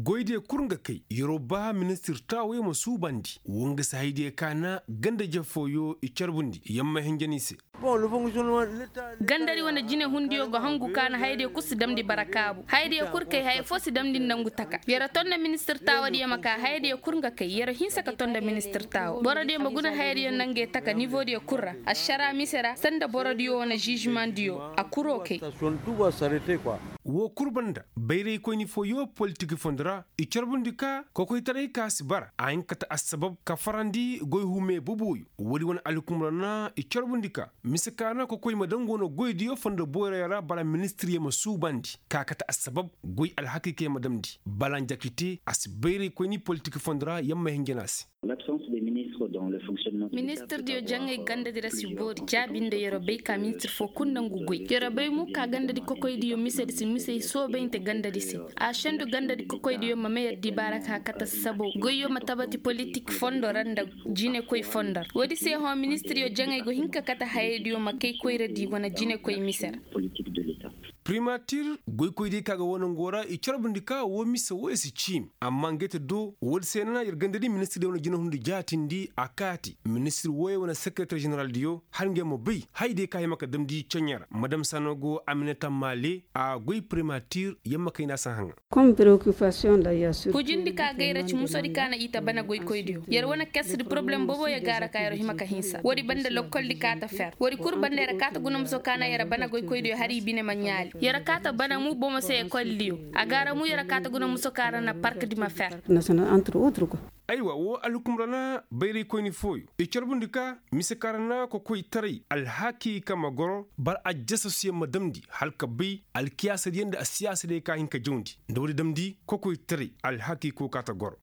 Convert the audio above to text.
goide kurnga kai yoruba minister tawe masu bandi wonga sahide kana ganda jafoyo icarbundi yamma hinjanise gandari wana jine hundiyo go hangu kana hayde kusi damdi barakabu hayde kurkay hay fosi damdi nangu taka yara tonna minister tawa di maka hayde kurnga kai yara hinsa ka tonda minister tawa borodi maguna hayde nange taka niveau di kurra ashara misera sanda borodi wana jugement dio akuro kai wo kurbanda bayre ko ni foyo politique fondra icarbundi ka ko koy taray kasbar ayin kata asbab ka farandi goy hume bubuyu wodi wona alkumrana icarbundi ka misakana ko koy madangono goy diyo fondo boyra yara bala ministry ma subandi ka kata asbab goy alhakike madamdi balan jakiti asbayre ko ni politique fondra yamma hingenasi l'absence des ministres dans le fonctionnement ministre dio jangay ganda di rasibodi jabinde yoro be ka ministre fo kundangu goy yoro be mu ka ganda di kokoy dio misedi si misey so beinte ganda di si a shendu ganda di kokoy dio mameyer di baraka kata sabo goyo matabati politique fondo randa jine koy fondar wodi se ho ministre dio jangay go hinka kata haydio makay koy redi wana jine koy miser politique de l'état. primature goy koyde kaga wona ngora e carbundi ka wo misa wo esi chim amma ngete do wol senana yer gandadi ministre de wona jina hunde jatindi akati ministre woy wona secrétaire général dio hange mo bey hayde kay maka damdi chanyara madame sanogo aminata male a goy primature yamma kayna sahanga comme préoccupation da yasu kujindi ka gaira ci musori kana ita bana goy koydio yer wona kasri problème bobo ya gara kayro himaka hinsa wodi bande lokol di kata fer wodi kurbande ra kata gunum so kana yara bana goy koydio hari bine manyali yara kata bana mu bomo se kolliyo agara mu yara kata gunum so kana na parc di ma fer national entre autres quoi aywa wo alukumrana bayri koyni foyo e carbundi ka misakarana ko koy taray alhaki kama goro bar a jassosiye madamdi halka bay alkiyasa yende a siyasa de ka hinka jondi ndawdi damdi ko koy taray alhaki ko kata goro